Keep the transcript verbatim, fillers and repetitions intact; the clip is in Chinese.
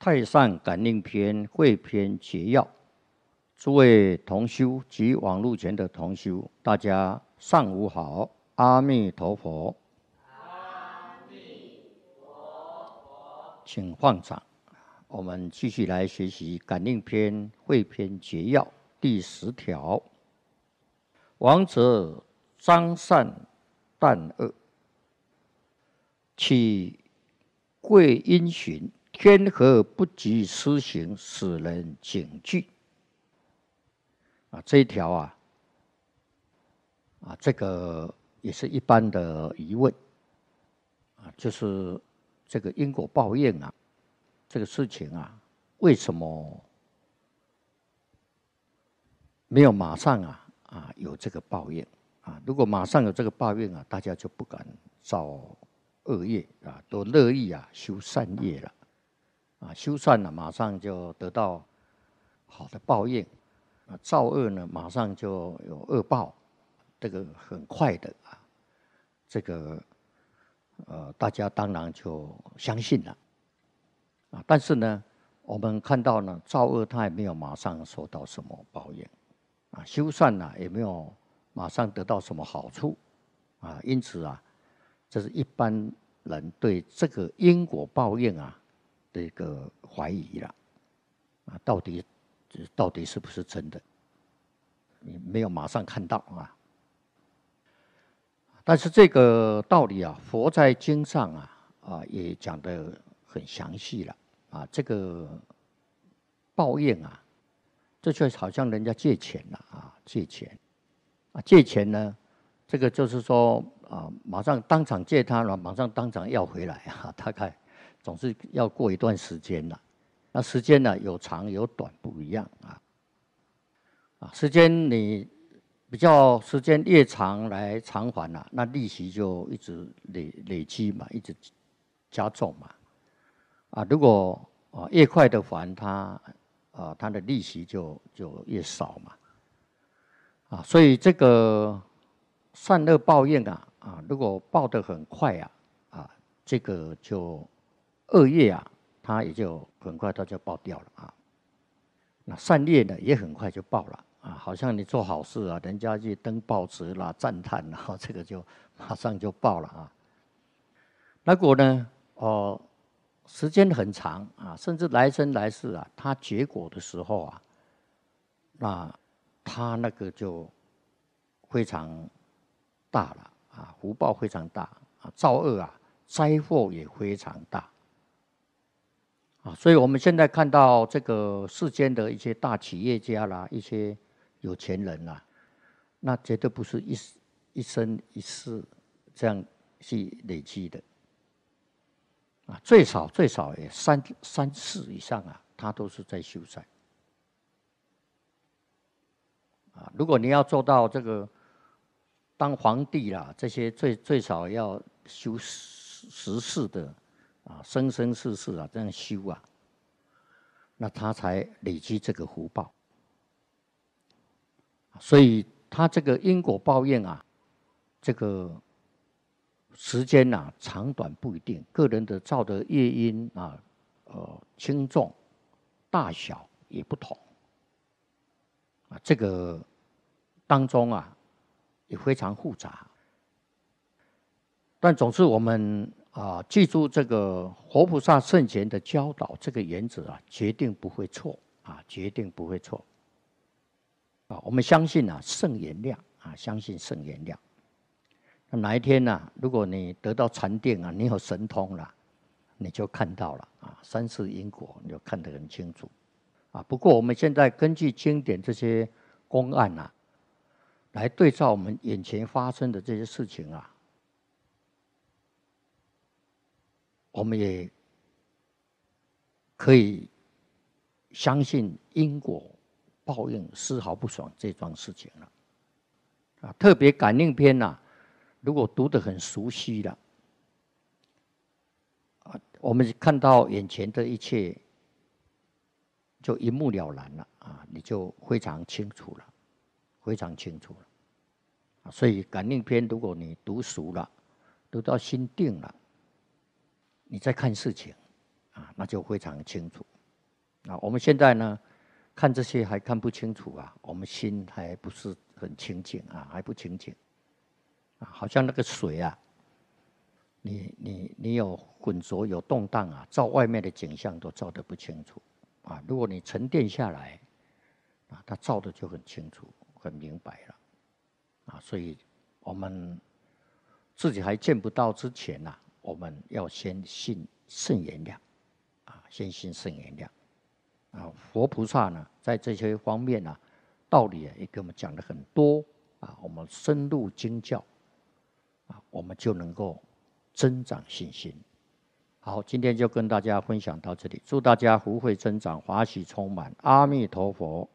太上感应篇汇篇结要，诸位同修及网络前的同修，大家上午好，阿弥陀佛。 阿弥陀佛。 请放掌。我们继续来学习感应篇汇篇结要第十条。王者张善旦恶，岂贵因循？天何不及施行，使人警惧？啊，这一条啊，啊，这个也是一般的疑问啊，就是这个因果报应啊，这个事情啊，为什么没有马上啊啊有这个报应啊？如果马上有这个报应啊，大家就不敢造恶业啊，都乐意啊修善业了。啊，修善了，马上就得到好的报应；啊，造恶呢，马上就有恶报，这个很快的啊。这个呃，大家当然就相信了啊。但是呢，我们看到呢，造恶他也没有马上受到什么报应啊，修善呢也没有马上得到什么好处啊。因此啊，这是一般人对这个因果报应啊。的一个怀疑了，啊，到底到底是不是真的？你没有马上看到啊。但是这个道理啊，佛在经上啊啊也讲得很详细了啊。这个报应啊，这就好像人家借钱了啊，借钱啊，借钱呢，这个就是说啊，马上当场借他了，马上当场要回来啊，大概。总是要过一段时间了，那时间呢有长有短不一样啊。啊，时间你比较时间越长来偿还了，那利息就一直累累积嘛，一直加重嘛。啊，如果啊越快的还它，啊它的利息就就越少嘛。啊，所以这个善恶报应啊，啊如果报得很快啊，啊这个就。恶业啊，它也就很快它就报掉了啊。那善业呢，也很快就报了啊。好像你做好事啊，人家去登报纸啦、赞叹啦，这个就马上就报了啊。如果呢，哦，时间很长啊，甚至来生来世啊，它结果的时候啊，那它那个就非常大了啊，福报非常大啊，造恶啊，灾祸也非常大。啊，所以我们现在看到这个世间的一些大企业家啦，一些有钱人啦，那绝对不是一一生一世这样去累积的，啊，最少最少也三三世以上啊，他都是在修善。啊，如果你要做到这个当皇帝啦，这些最最少要修十十世的。啊，生生世世啊，这样修啊，那他才累积这个福报。所以他这个因果报应啊，这个时间啊长短不一定，个人的造的业因啊，呃轻重、大小也不同。啊，这个当中啊也非常复杂。但总是我们。啊，记住这个活菩萨圣贤的教导，这个原则啊，决定不会错啊，决定不会错。啊，我们相信啊，圣原谅啊，相信圣原谅。那哪一天呢、啊？如果你得到禅定啊，你有神通了，你就看到了啊，三世因果你就看得很清楚。啊，不过我们现在根据经典这些公案啊，来对照我们眼前发生的这些事情啊。我们也可以相信因果报应丝毫不爽这桩事情了。啊，特别感应篇呐、啊，如果读得很熟悉了，啊，我们看到眼前的一切就一目了然了啊，你就非常清楚了，非常清楚了。啊，所以感应篇如果你读熟了，读到心定了。你在看事情，啊，那就非常清楚。 啊，我们现在呢看这些还看不清楚啊，我们心还不是很清净啊，还不清净啊，好像那个水啊，你你你有浑浊有动荡啊，照外面的景象都照得不清楚啊。如果你沉淀下来啊，它照的就很清楚、很明白了啊。所以我们自己还见不到之前啊，我们要先信圣言量啊，先信圣言量。啊，佛菩萨呢，在这些方面呢，道理也给我们讲了很多啊。我们深入经教啊，我们就能够增长信心。好，今天就跟大家分享到这里，祝大家福慧增长，法喜充满，阿弥陀佛。